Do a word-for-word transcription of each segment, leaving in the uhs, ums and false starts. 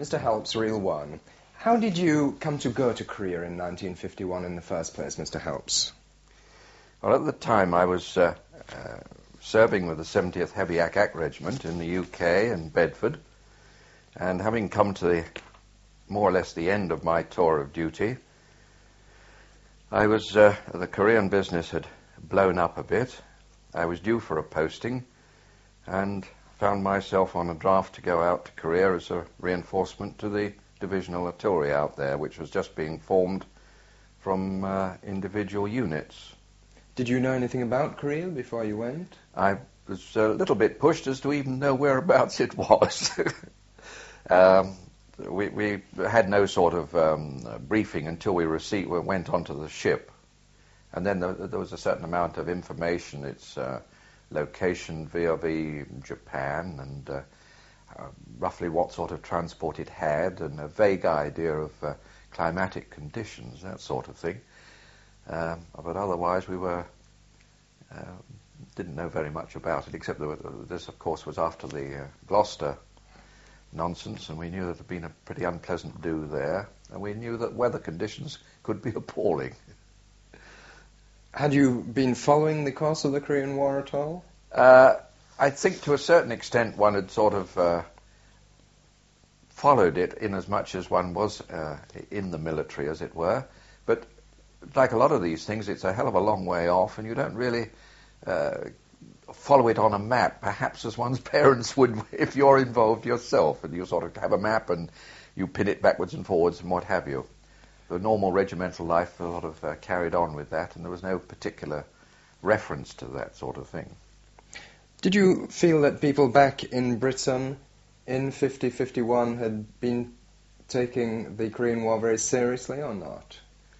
Mister Helps, Reel One. How did you come to go to Korea in nineteen fifty-one in the first place, Mister Helps? Well, at the time I was uh, uh, serving with the seventieth Heavy Ack Regiment in the U K in Bedford, and having come to the more or less the end of my tour of duty, I was, uh, the Korean business had blown up a bit. I was due for a posting and found myself on a draft to go out to Korea as a reinforcement to the divisional artillery out there, which was just being formed from uh, individual units. Did you know anything about Korea before you went? I was a little bit pushed as to even know whereabouts it was. um, we, we had no sort of um, briefing until we received, we went onto the ship. And then there, there was a certain amount of information, its uh, location vis-a-vis Japan, and uh, uh, roughly what sort of transport it had, and a vague idea of uh, climatic conditions, that sort of thing. Um, but otherwise we were uh, didn't know very much about it, except that this, of course, was after the uh, Gloucester nonsense, and we knew there had been a pretty unpleasant do there, and we knew that weather conditions could be appalling. Had you been following the course of the Korean War at all? Uh, I think to a certain extent one had sort of uh, followed it in as much as one was uh, in the military, as it were, but like a lot of these things, it's a hell of a long way off, and you don't really uh, follow it on a map, perhaps as one's parents would if you're involved yourself, and you sort of have a map and you pin it backwards and forwards and what have you. The normal regimental life a lot of uh, carried on with that, and there was no particular reference to that sort of thing. Did you feel that people back in Britain in fifty fifty-one had been taking the Korean War very seriously or not?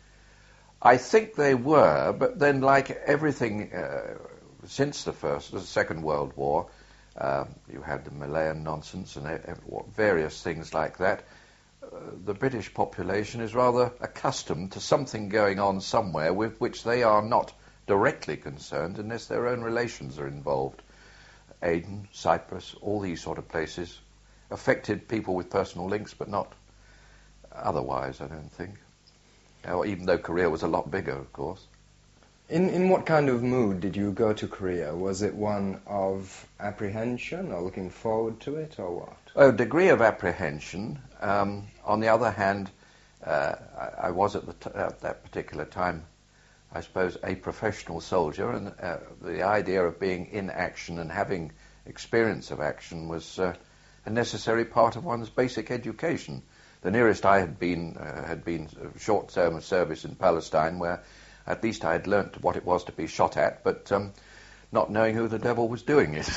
I think they were, but then, like everything uh, since the first, the Second World War, uh, you had the Malayan nonsense and uh, various things like that. Uh, the British population is rather accustomed to something going on somewhere with which they are not directly concerned unless their own relations are involved. Aden, Cyprus, all these sort of places affected people with personal links, but not otherwise, I don't think. Uh, even though Korea was a lot bigger, of course. In in what kind of mood did you go to Korea? Was it one of apprehension or looking forward to it, or what? A degree of apprehension. Um, on the other hand, uh, I, I was at, the t- at that particular time, I suppose, a professional soldier, and uh, the idea of being in action and having experience of action was uh, a necessary part of one's basic education. The nearest I had been uh, had been a short term of service in Palestine, where at least I had learnt what it was to be shot at, but um, not knowing who the devil was doing it.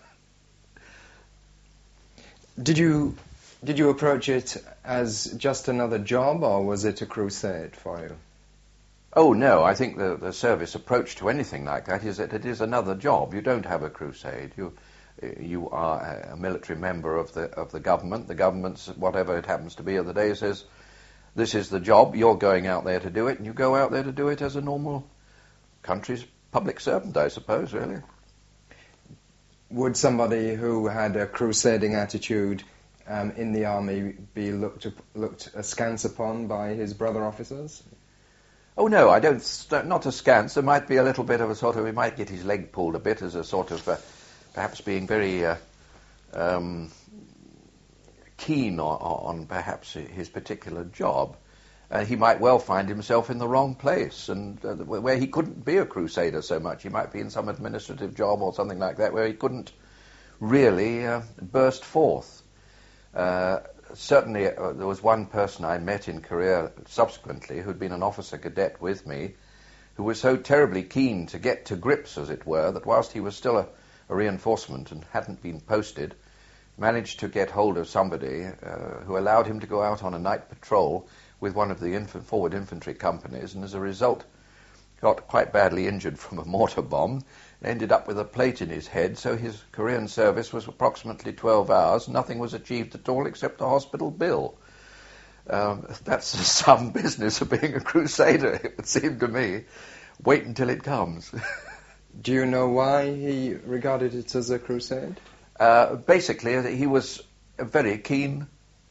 Did you did you approach it as just another job, or was it a crusade for you? Oh no, I think the, the service approach to anything like that is that it is another job. You don't have a crusade. You you are a military member of the of the government. The government's, whatever it happens to be of the day, says, this is the job, you're going out there to do it, and you go out there to do it as a normal country's public servant, I suppose, really. Would somebody who had a crusading attitude um, in the army be looked up, looked askance upon by his brother officers? Oh no, I don't, not askance. There might be a little bit of a sort of, he might get his leg pulled a bit as a sort of, uh, perhaps being very uh, um, keen on, on perhaps his particular job. Uh, he might well find himself in the wrong place, and uh, where he couldn't be a crusader so much. He might be in some administrative job or something like that where he couldn't really uh, burst forth. Uh, certainly uh, there was one person I met in Korea subsequently who'd been an officer cadet with me, who was so terribly keen to get to grips, as it were, that whilst he was still a, a reinforcement and hadn't been posted, managed to get hold of somebody uh, who allowed him to go out on a night patrol with one of the inf- forward infantry companies, and as a result got quite badly injured from a mortar bomb, and ended up with a plate in his head, so his Korean service was approximately twelve hours. Nothing was achieved at all except a hospital bill. Um, that's some business of being a crusader, it would seem to me. Wait until it comes. Do you know why he regarded it as a crusade? Uh, basically, he was a very keen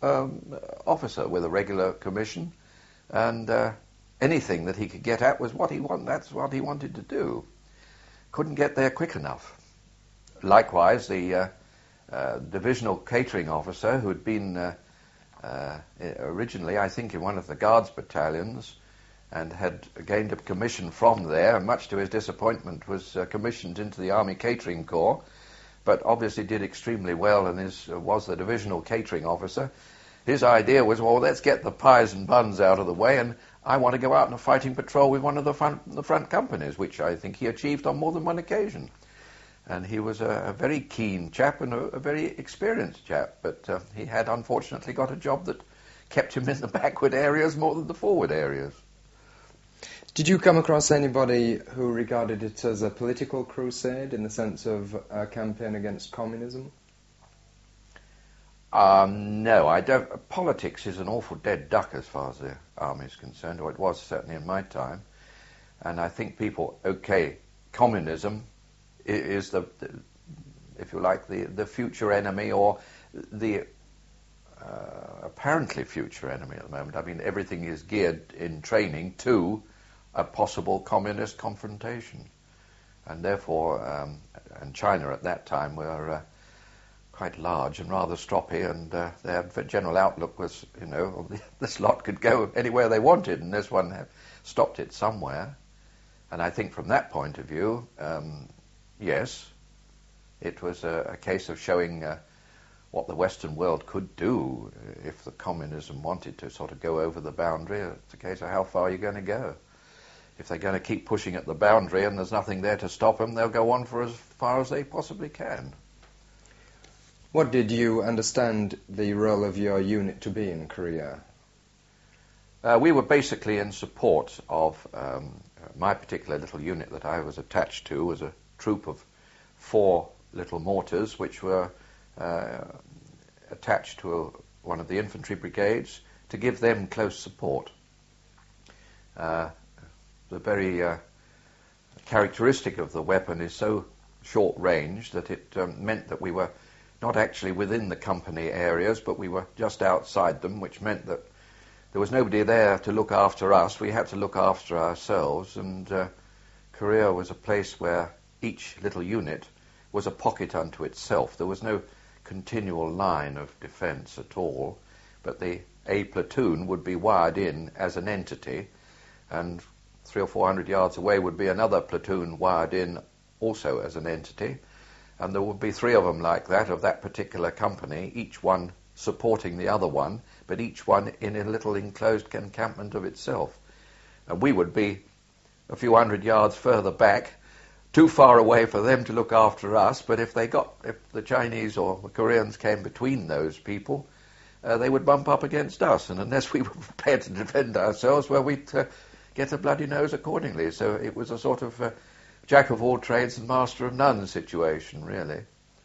um, officer with a regular commission, and uh, anything that he could get at was what he want. That's what he wanted to do. Couldn't get there quick enough. Likewise, the uh, uh, divisional catering officer, who had been uh, uh, originally, I think, in one of the Guards battalions, and had gained a commission from there, and much to his disappointment was uh, commissioned into the Army Catering Corps, but obviously did extremely well and is, uh, was the divisional catering officer. His idea was, well, let's get the pies and buns out of the way, and I want to go out on a fighting patrol with one of the front, the front companies, which I think he achieved on more than one occasion. And he was a, a very keen chap and a, a very experienced chap, but uh, he had unfortunately got a job that kept him in the backward areas more than the forward areas. Did you come across anybody who regarded it as a political crusade in the sense of a campaign against communism? Um, no, I don't. Politics is an awful dead duck as far as the army is concerned, or it was certainly in my time. And I think people, okay, communism is the, the if you like, the, the future enemy, or the uh, apparently future enemy at the moment. I mean, everything is geared in training to a possible communist confrontation. And therefore, um, and China at that time were uh, quite large and rather stroppy, and uh, their general outlook was, you know, this lot could go anywhere they wanted, and this one had stopped it somewhere. And I think from that point of view, um, yes, it was a, a case of showing uh, what the Western world could do if the communism wanted to sort of go over the boundary. It's a case of how far you're going to go. If they're going to keep pushing at the boundary and there's nothing there to stop them, they'll go on for as far as they possibly can. What did you understand the role of your unit to be in Korea? Uh, we were basically in support of um, my particular little unit that I was attached to, was a troop of four little mortars which were uh, attached to a, one of the infantry brigades to give them close support. Uh, the very uh, characteristic of the weapon is so short range that it um, meant that we were not actually within the company areas, but we were just outside them, which meant that there was nobody there to look after us. We had to look after ourselves, and uh, Korea was a place where each little unit was a pocket unto itself. There was no continual line of defence at all, but the A platoon would be wired in as an entity, and three or four hundred yards away would be another platoon wired in also as an entity, and there would be three of them like that, of that particular company, each one supporting the other one, but each one in a little enclosed encampment of itself. And we would be a few hundred yards further back, too far away for them to look after us, but if they got, if the Chinese or the Koreans came between those people, uh, they would bump up against us, and unless we were prepared to defend ourselves, well, we'd uh, get a bloody nose accordingly. So it was a sort of uh, jack of all trades and master of none situation, really.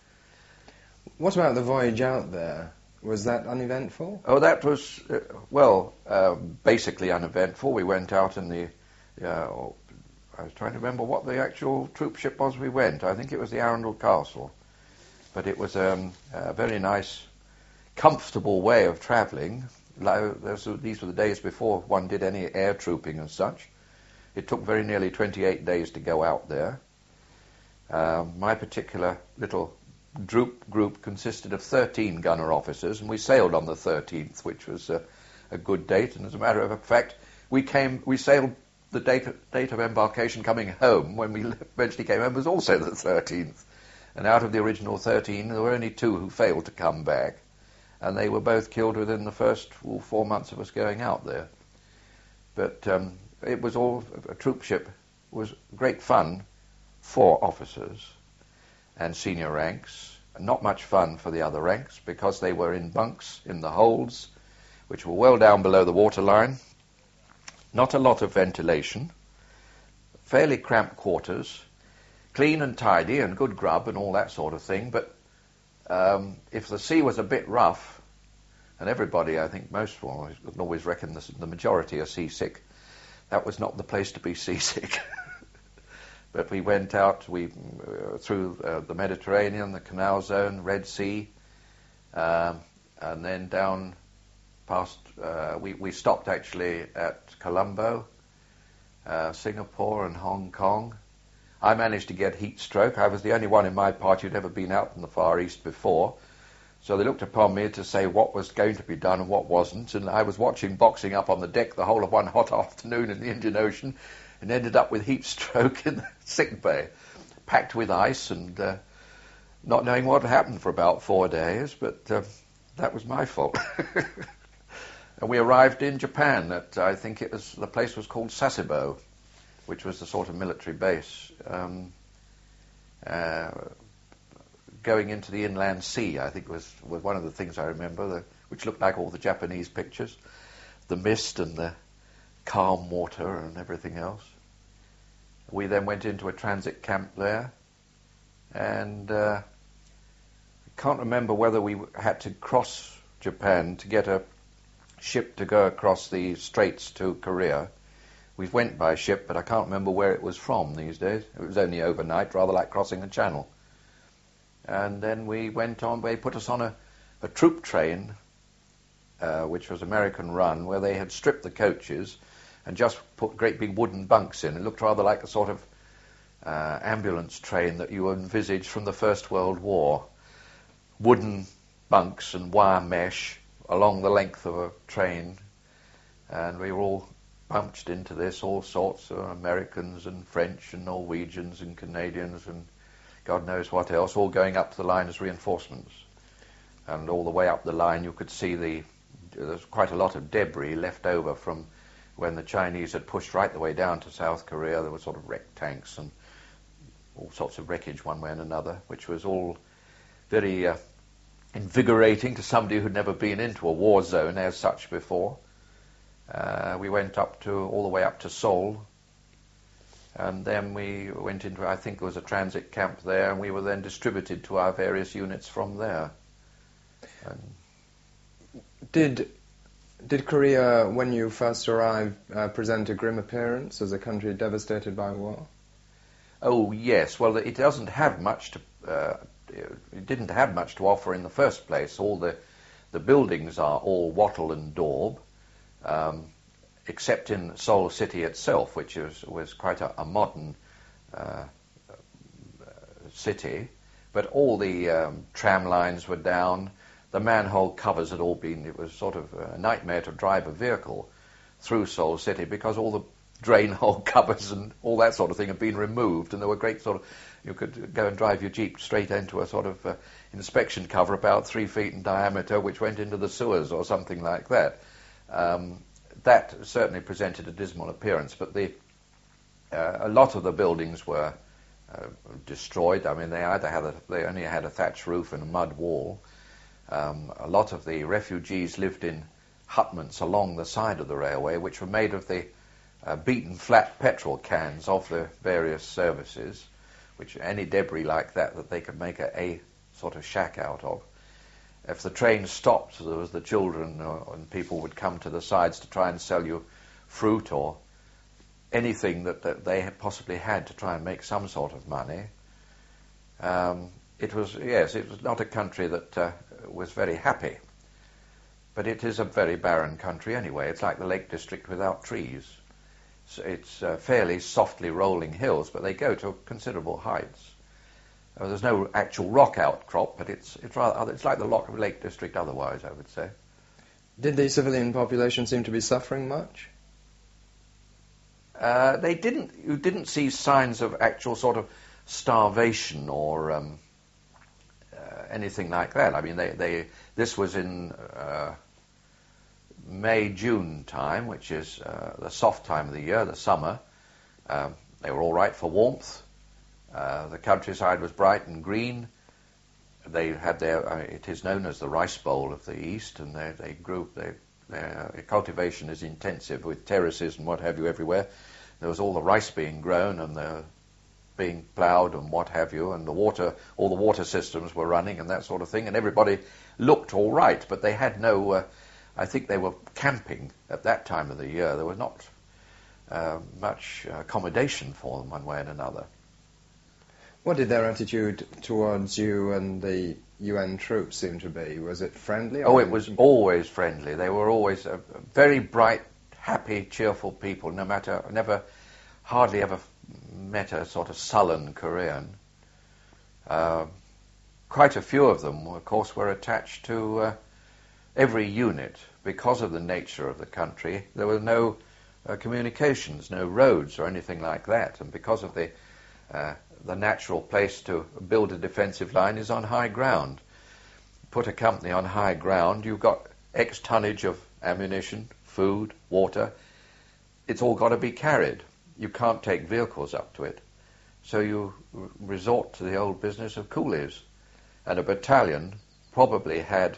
What about the voyage out there? Was that uneventful? Oh, that was, uh, well, uh, basically uneventful. We went out in the, uh, I was trying to remember what the actual troop ship was we went. I think it was the Arundel Castle. But it was um, a very nice, comfortable way of travelling. These were the days before one did any air trooping and such. It took very nearly twenty-eight days to go out there. Uh, my particular little troop group consisted of thirteen gunner officers, and we sailed on the thirteenth, which was uh, a good date. And as a matter of fact, we came, we sailed the date, date of embarkation coming home, when we eventually came home, was also the thirteenth. And out of the original thirteen, there were only two who failed to come back. And they were both killed within the first well, four months of us going out there. But um, it was all, a troop ship was great fun for officers and senior ranks. Not much fun for the other ranks, because they were in bunks in the holds, which were well down below the waterline. Not a lot of ventilation, fairly cramped quarters, clean and tidy and good grub and all that sort of thing, but um, if the sea was a bit rough, and everybody, I think most well, I always reckon this, the majority are seasick, that was not the place to be seasick. But we went out we uh, through uh, the Mediterranean, the Canal Zone, Red Sea, um, and then down past. Uh, we we stopped actually at Colombo, uh, Singapore, and Hong Kong. I managed to get heat stroke. I was the only one in my party who'd ever been out in the Far East before. So they looked upon me to say what was going to be done and what wasn't. And I was watching boxing up on the deck the whole of one hot afternoon in the Indian Ocean and ended up with heat stroke in the sick bay, packed with ice and uh, not knowing what had happened for about four days. But uh, that was my fault. And we arrived in Japan at, I think it was, the place was called Sasebo, which was the sort of military base. Um, uh, going into the inland sea, I think was, was one of the things I remember, the, which looked like all the Japanese pictures, the mist and the calm water and everything else. We then went into a transit camp there, and uh, I can't remember whether we had to cross Japan to get a ship to go across the straits to Korea. We went by ship, but I can't remember where it was from these days. It was only overnight, rather like crossing a channel. And then we went on, they put us on a, a troop train, uh, which was American run, where they had stripped the coaches and just put great big wooden bunks in. It looked rather like a sort of uh, ambulance train that you envisage from the First World War. Wooden bunks and wire mesh along the length of a train. And we were all bunched into this, all sorts of Americans and French and Norwegians and Canadians and God knows what else, all going up to the line as reinforcements. And all the way up the line you could see the, there's quite a lot of debris left over from when the Chinese had pushed right the way down to South Korea. There were sort of wrecked tanks and all sorts of wreckage one way and another, which was all very uh, invigorating to somebody who'd never been into a war zone as such before. Uh, we went up to all the way up to Seoul, and then we went into, I think there was a transit camp there, and we were then distributed to our various units from there. And did did Korea, when you first arrived, uh, present a grim appearance as a country devastated by war? Oh yes, well it doesn't have much to. Uh, it didn't have much to offer in the first place. All the the buildings are all wattle and daub. Um, except in Seoul City itself, which was, was quite a, a modern uh, city. But all the um, tram lines were down, the manhole covers had all been, it was sort of a nightmare to drive a vehicle through Seoul City because all the drain hole covers and all that sort of thing had been removed, and there were great sort of, you could go and drive your Jeep straight into a sort of uh, inspection cover about three feet in diameter, which went into the sewers or something like that. Um, that certainly presented a dismal appearance, but the uh, a lot of the buildings were uh, destroyed. I mean, they either had a, they only had a thatch roof and a mud wall. Um, a lot of the refugees lived in hutments along the side of the railway, which were made of the uh, beaten flat petrol cans of the various services, which any debris like that that they could make a, a sort of shack out of. If the train stopped, there was the children or, and people would come to the sides to try and sell you fruit or anything that, that they had possibly had to try and make some sort of money. Um, it was, yes, it was not a country that uh, was very happy, but it is a very barren country anyway. It's like the Lake District without trees. So it's uh, fairly softly rolling hills, but they go to considerable heights. Uh, there's no actual rock outcrop, but it's it's rather it's like the Lake District otherwise, I would say. Did the civilian population seem to be suffering much? Uh, they didn't. You didn't see signs of actual sort of starvation or um, uh, anything like that. I mean, they, they this was in uh, May, June time, which is uh, the soft time of the year, the summer. Um, they were all right for warmth. Uh, the countryside was bright and green. They had their, uh, it is known as the Rice Bowl of the East, and they, they grew, they, their cultivation is intensive with terraces and what have you everywhere. There was all the rice being grown and the being ploughed and what have you, and the water, all the water systems were running and that sort of thing, and everybody looked all right, but they had no, uh, I think they were camping at that time of the year. There was not uh, much accommodation for them one way and another. What did their attitude towards you and the U N troops seem to be? Was it friendly? Oh, it was always friendly. They were always a very bright, happy, cheerful people. No matter, never, hardly ever met a sort of sullen Korean. Uh, quite a few of them, of course, were attached to uh, every unit because of the nature of the country. There were no uh, communications, no roads or anything like that, and because of the uh, the natural place to build a defensive line is on high ground. Put a company on high ground, you've got X tonnage of ammunition, food, water. It's all got to be carried. You can't take vehicles up to it. So you r- resort to the old business of coolies. And a battalion probably had,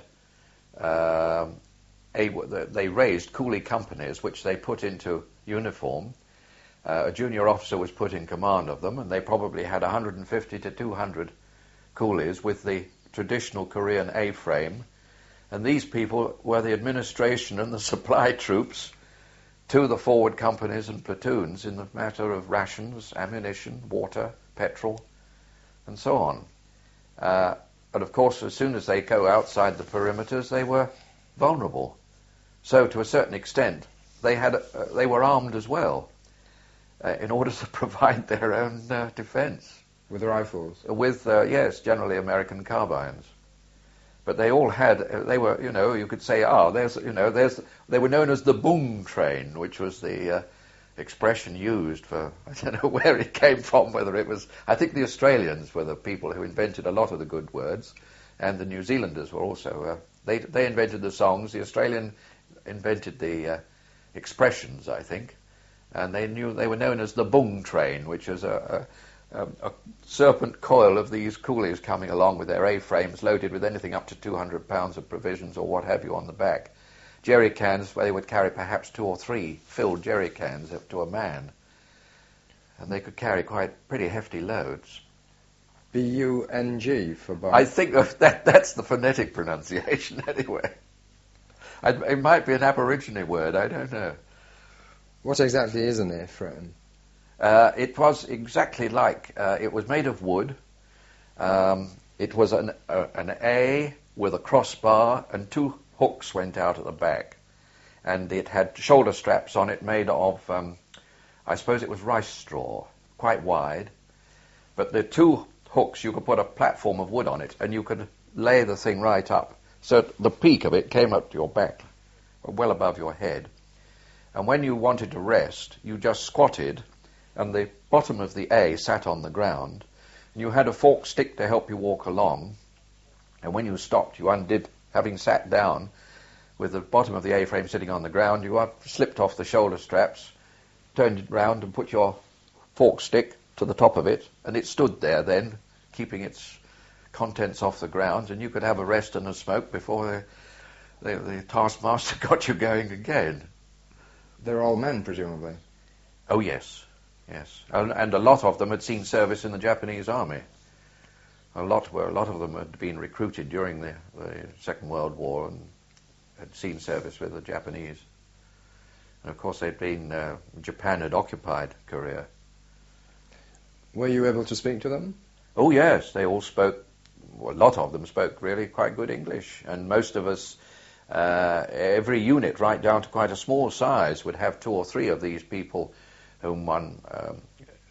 uh, a, they raised coolie companies which they put into uniform. Uh, a junior officer was put in command of them, and they probably had one hundred fifty to two hundred coolies with the traditional Korean A-frame. And these people were the administration and the supply troops to the forward companies and platoons in the matter of rations, ammunition, water, petrol, and so on. Uh, but of course, as soon as they go outside the perimeters, they were vulnerable. So to a certain extent, they had uh, they were armed as well. Uh, in order to provide their own uh, defense. With rifles? With, uh, yes, generally American carbines. But they all had, uh, they were, you know, you could say, ah, there's, you know, there's, they were known as the Bung train, which was the uh, expression used for, I don't know where it came from, whether it was, I think the Australians were the people who invented a lot of the good words, and the New Zealanders were also, uh, they, they invented the songs, the Australian invented the uh, expressions, I think. And they knew they were known as the Bung train, which was a, a, a serpent coil of these coolies coming along with their A-frames loaded with anything up to two hundred pounds of provisions or what have you on the back. Jerry cans where they would carry perhaps two or three filled jerry cans up to a man. And they could carry quite pretty hefty loads. B U N G for bung. I think that that's the phonetic pronunciation anyway. I, it might be an Aborigine word, I don't know. What exactly is an A-frame? Uh, it was exactly like, uh, it was made of wood. Um, it was an, uh, an A with a crossbar and two hooks went out at the back. And it had shoulder straps on it made of, um, I suppose it was rice straw, quite wide. But the two hooks, you could put a platform of wood on it and you could lay the thing right up. So the peak of it came up to your back, well above your head. And when you wanted to rest, you just squatted, and the bottom of the A sat on the ground, and you had a forked stick to help you walk along. And when you stopped, you undid, having sat down, with the bottom of the A-frame sitting on the ground, you up, slipped off the shoulder straps, turned it round and put your forked stick to the top of it, and it stood there then, keeping its contents off the ground, and you could have a rest and a smoke before the, the, the taskmaster got you going again. They're all men, presumably. Oh, yes, yes. And, and a lot of them had seen service in the Japanese army. A lot were, a lot of them had been recruited during the, the Second World War and had seen service with the Japanese. And, of course, they'd been, uh, Japan had occupied Korea. Were you able to speak to them? Oh, yes. They all spoke, well, a lot of them spoke really quite good English. And most of us... Uh, every unit, right down to quite a small size, would have two or three of these people whom one um,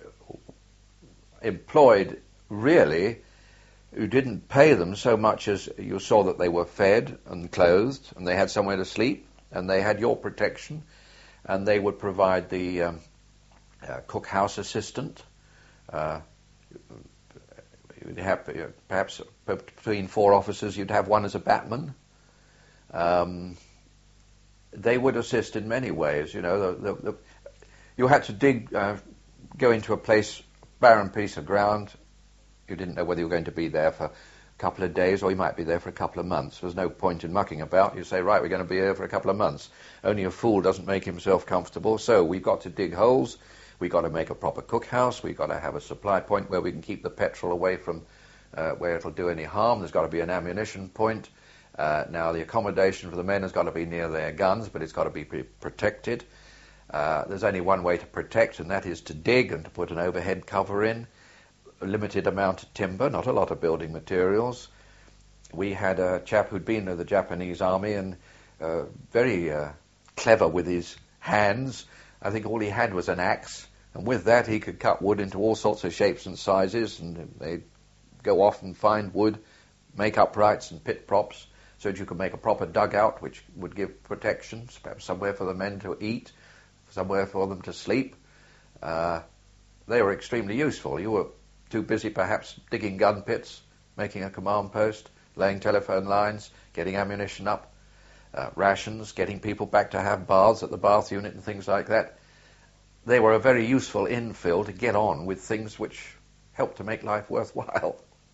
employed, really, who didn't pay them so much as you saw that they were fed and clothed, and they had somewhere to sleep, and they had your protection, and they would provide the um, uh, cookhouse assistant. Uh, you'd have, uh, perhaps between four officers, you'd have one as a batman. Um, they would assist in many ways. You know, the, the, the, you had to dig, uh, go into a place, barren piece of ground. You didn't know whether you were going to be there for a couple of days or you might be there for a couple of months. There's no point in mucking about. You say, right, we're going to be here for a couple of months. Only a fool doesn't make himself comfortable. So we've got to dig holes. We've got to make a proper cookhouse. We've got to have a supply point where we can keep the petrol away from uh, where it'll do any harm. There's got to be an ammunition point. Uh, now, the accommodation for the men has got to be near their guns, but it's got to be pre- protected. Uh, there's only one way to protect, and that is to dig and to put an overhead cover in. a limited amount of timber, not a lot of building materials. We had a chap who'd been in the Japanese army and uh, very uh, clever with his hands. I think all he had was an axe, and with that he could cut wood into all sorts of shapes and sizes, and they'd go off and find wood, make uprights and pit props, so that you could make a proper dugout which would give protection, perhaps somewhere for the men to eat, somewhere for them to sleep. Uh, they were extremely useful. You were too busy perhaps digging gun pits, making a command post, laying telephone lines, getting ammunition up, uh, rations, getting people back to have baths at the bath unit and things like that. They were a very useful infill to get on with things which helped to make life worthwhile.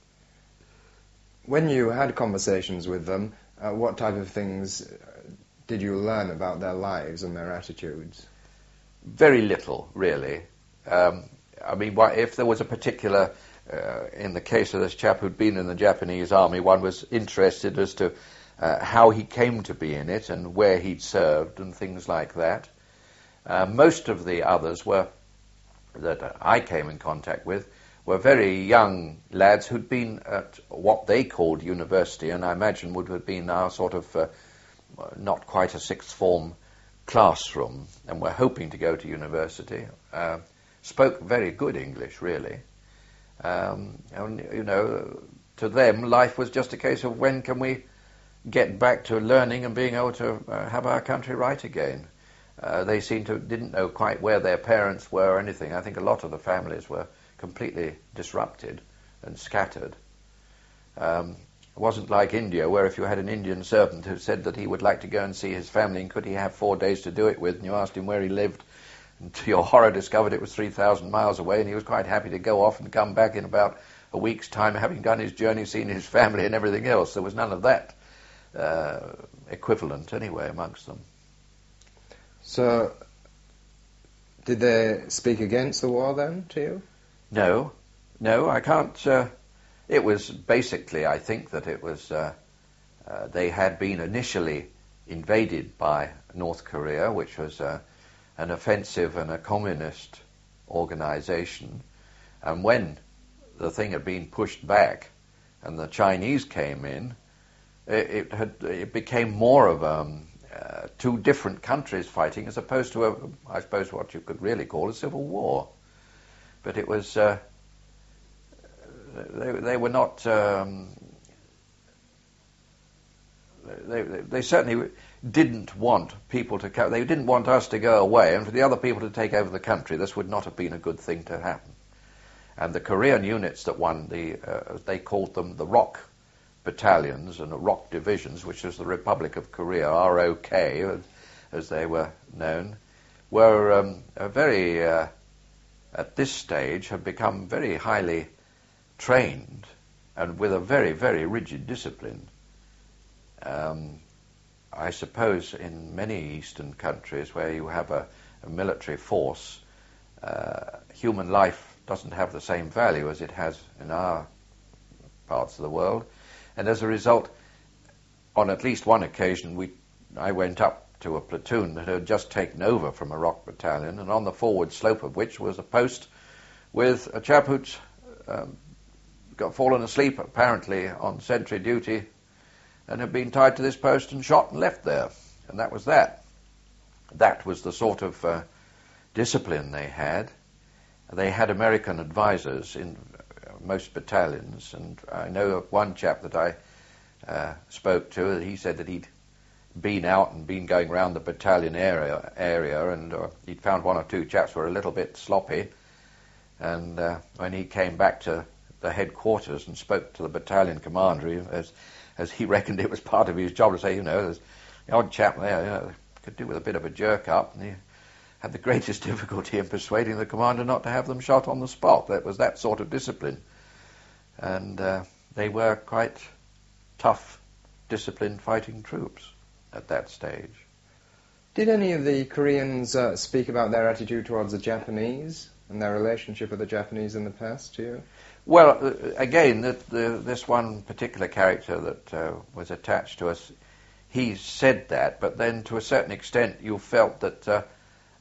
When you had conversations with them, uh, what type of things did you learn about their lives and their attitudes? Very little, really. Um, I mean, if there was a particular, uh, in the case of this chap who'd been in the Japanese army, one was interested as to uh, how he came to be in it and where he'd served and things like that. Uh, most of the others were, that I came in contact with, were very young lads who'd been at what they called university, and I imagine would have been our sort of uh, not quite a sixth form classroom, and were hoping to go to university. Uh, spoke very good English, really. Um, and, you know, to them, life was just a case of when can we get back to learning and being able to uh, have our country right again. Uh, they seemed to didn't know quite where their parents were or anything. I think a lot of the families were completely disrupted and scattered. Um, it wasn't like India, where if you had an Indian servant who said that he would like to go and see his family and could he have four days to do it with, and you asked him where he lived, and to your horror discovered it was three thousand miles away, and he was quite happy to go off and come back in about a week's time, having done his journey, seen his family and everything else. There was none of that uh, equivalent anyway amongst them. So, did they speak against the war then to you? No, no, I can't. Uh, it was basically, I think, that it was, uh, uh, they had been initially invaded by North Korea, which was uh, an offensive and a communist organization. And when the thing had been pushed back and the Chinese came in, it, it, had, it became more of um, uh, two different countries fighting as opposed to, a, I suppose, what you could really call a civil war. But it was, uh, they, they were not, um, they, they certainly didn't want people to come, they didn't want us to go away and for the other people to take over the country. This would not have been a good thing to happen. And the Korean units that won, the, uh, they called them the ROK battalions and the ROK divisions, which was the Republic of Korea, R O K, as, as they were known, were um, a very... Uh, at this stage have become very highly trained and with a very, very rigid discipline. Um, I suppose in many Eastern countries where you have a, a military force, uh, human life doesn't have the same value as it has in our parts of the world. And as a result, on at least one occasion, we, I went up to a platoon that had just taken over from a ROK battalion, and on the forward slope of which was a post with a chap who'd um, got fallen asleep, apparently on sentry duty, and had been tied to this post and shot and left there. And that was that. That was the sort of uh, discipline they had. They had American advisors in most battalions, and I know of one chap that I uh, spoke to, he said that he'd been out and been going around the battalion area, area and uh, he'd found one or two chaps who were a little bit sloppy, and uh, when he came back to the headquarters and spoke to the battalion commander, as as he reckoned it was part of his job to say, you know, there's the odd chap there, you know, could do with a bit of a jerk up, and he had the greatest difficulty in persuading the commander not to have them shot on the spot. That was that sort of discipline. And uh, they were quite tough, disciplined fighting troops at that stage. Did any of the Koreans uh, speak about their attitude towards the Japanese and their relationship with the Japanese in the past to you? Well, uh, again, the, the, this one particular character that uh, was attached to us, he said that, but then to a certain extent you felt that uh,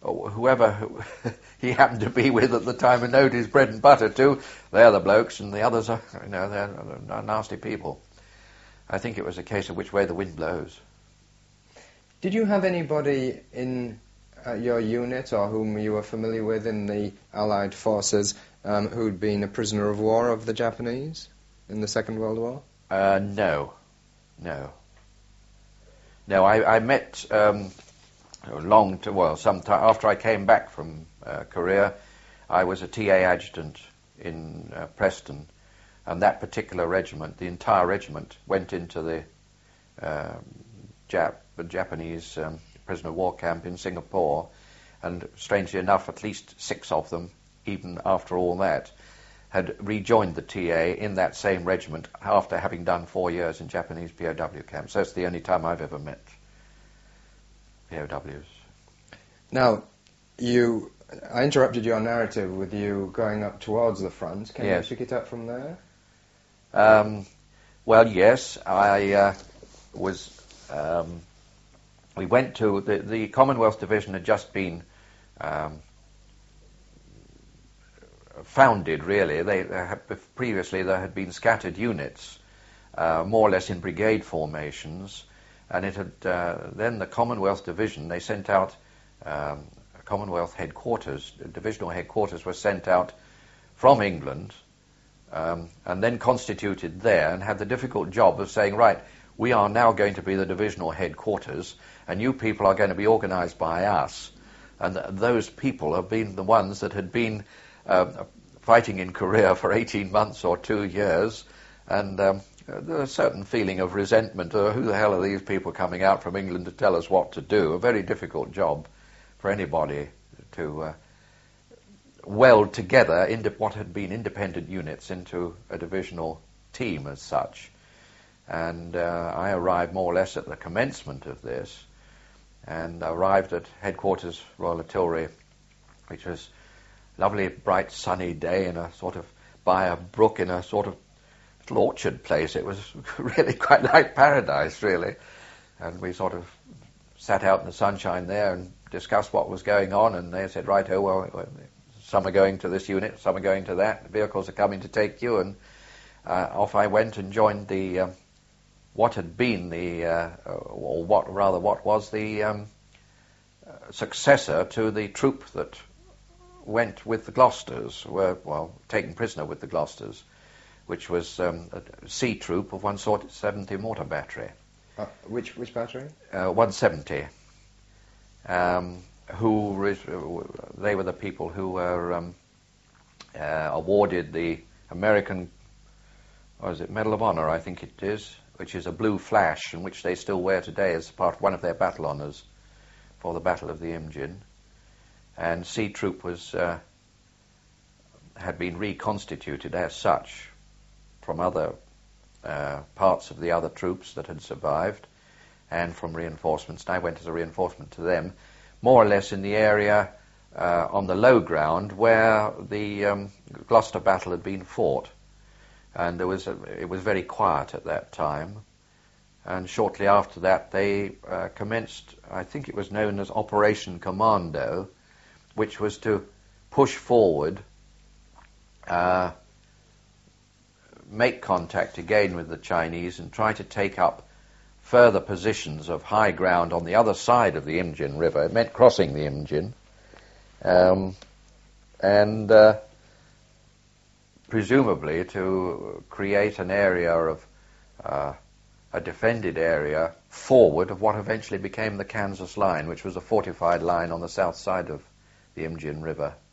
whoever he happened to be with at the time and owed his bread and butter to, they're the blokes, and the others are, you know, they're nasty people. I think it was a case of which way the wind blows. Did you have anybody in uh, your unit or whom you were familiar with in the Allied forces um, who'd been a prisoner of war of the Japanese in the Second World War? Uh, no, no. No, I, I met um, long to, well, sometime after I came back from uh, Korea, I was a T A adjutant in uh, Preston, and that particular regiment, the entire regiment, went into the uh, Jap, the Japanese um, prisoner of war camp in Singapore, and strangely enough, at least six of them, even after all that, had rejoined the T A in that same regiment after having done four years in Japanese P O W camps. So it's the only time I've ever met P O Ws. Now, you, I interrupted your narrative with you going up towards the front. Can Yes. you pick it up from there? Um, well, yes, I uh, was. Um, we went to the, the Commonwealth Division had just been um, founded. Really, they, they had, previously there had been scattered units, uh, more or less in brigade formations, and it had uh, then the Commonwealth Division. They sent out um, Commonwealth headquarters, divisional headquarters were sent out from England. Um, and then constituted there, and had the difficult job of saying, right, we are now going to be the divisional headquarters, and you people are going to be organised by us. And th- those people have been the ones that had been uh, fighting in Korea for eighteen months or two years, and um, there's a certain feeling of resentment. Uh, who the hell are these people coming out from England to tell us what to do? A very difficult job for anybody to Uh, weld together into what had been independent units into a divisional team as such. And uh, I arrived more or less at the commencement of this, and arrived at headquarters Royal Artillery, which was a lovely, bright, sunny day in a sort of, by a brook in a sort of little orchard place. It was really quite like paradise, really. And we sort of sat out in the sunshine there and discussed what was going on, and they said, right, oh, well, some are going to this unit, some are going to that. The vehicles are coming to take you, and uh, off I went and joined the um, what had been the, uh, or what rather, what was the um, successor to the troop that went with the Gloucesters, were well taken prisoner with the Gloucesters, which was um, a C troop of one seventy mortar battery. Uh, which which battery? Uh, one seventy. Um, who they were the people who were um, uh, awarded the American, what is it, Medal of Honor, I think it is, which is a blue flash, and which they still wear today as part one of their battle honors for the Battle of the Imjin. And C Troop was uh, had been reconstituted as such from other uh, parts of the other troops that had survived, and from reinforcements. And I went as a reinforcement to them, more or less in the area uh, on the low ground where the um, Gloucester battle had been fought. And there was a, it was very quiet at that time. And shortly after that, they uh, commenced, I think it was known as Operation Commando, which was to push forward, uh, make contact again with the Chinese, and try to take up further positions of high ground on the other side of the Imjin River. It meant crossing the Imjin, um, and uh, presumably to create an area of uh, a defended area forward of what eventually became the Kansas line, which was a fortified line on the south side of the Imjin River.